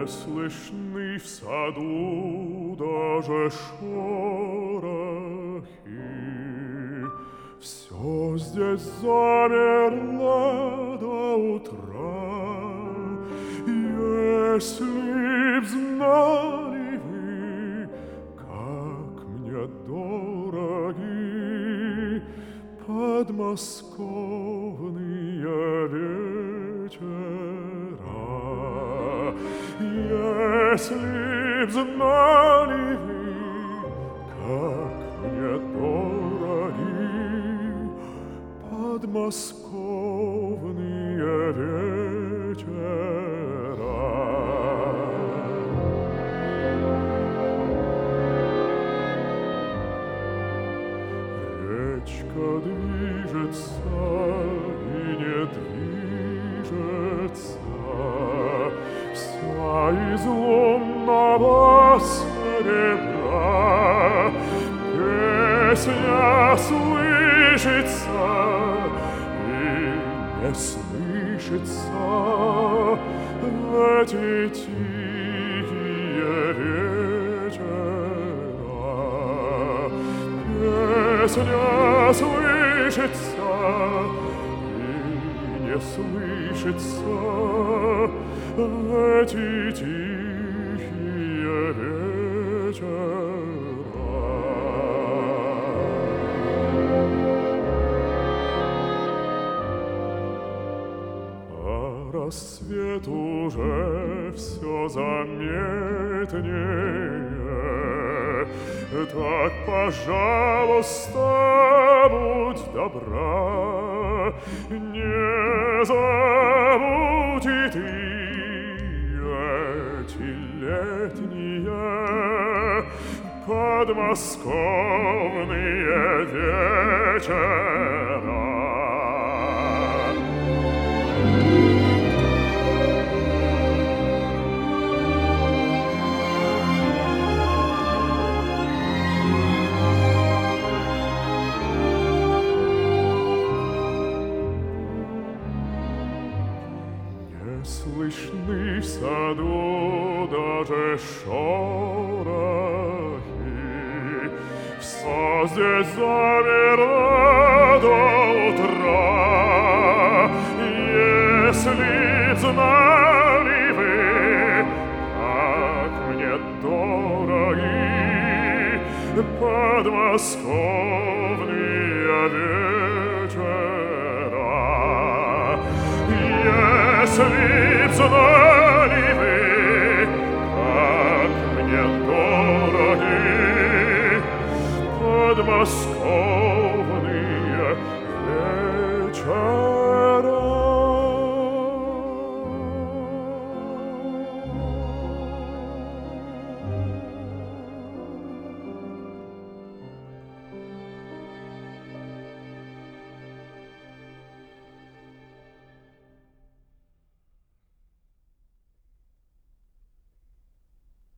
Не слышны в саду даже шорохи. Все здесь замерло до утра. Если б знали вы, как мне дороги подмосковные вечера, если б знали вы, как мне дороги подмосковные вечера. Речка движется и не движется, вся из лунного серебра. Песня слышится и не слышится в эти тихие вечера. Песня слышится и не слышится в эти тихие вечера. А рассвет уже все заметнее. Так, пожалуйста, будь добра, не забудь и ты эти летние подмосковные вечера. Слышны в саду даже шорохи. Все здесь замерло до утра. Если б знали вы, как мне дороги подмосковные вечера. Если б знали вы, как мне дороги подмосковные